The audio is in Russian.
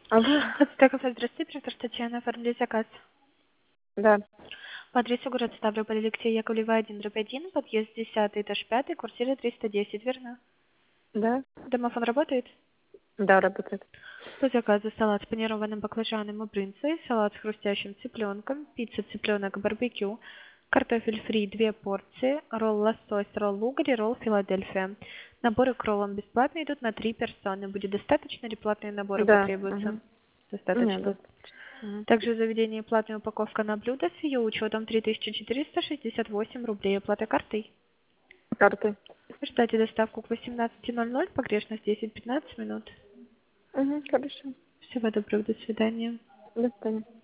Алло. Подстаков, здравствуйте, директор Татьяна, оформили заказ. Да. По адресу город Ставрополь, Алексей Яковлева, 1/1, подъезд 10, этаж 5, квартира 310, верно? Да. Домофон работает? Да, работает. По заказу салат с панированным баклажаном и брынзой, салат с хрустящим цыпленком, пицца цыпленок барбекю, картофель фри 2 порции, ролл лосось, ролл угорь и ролл Филадельфия. Наборы к роллам бесплатно идут на 3 персоны. Будет достаточно или платные наборы Да. потребуются? Угу. Нет, Достаточно. достаточно. Угу. Также в заведении платная упаковка на блюдо с ее учетом 3468 рублей. Оплата картой. Карты. Ждайте доставку к 18:00, погрешность 10-15 минут. Угу, хорошо. Всего доброго, до свидания. До свидания.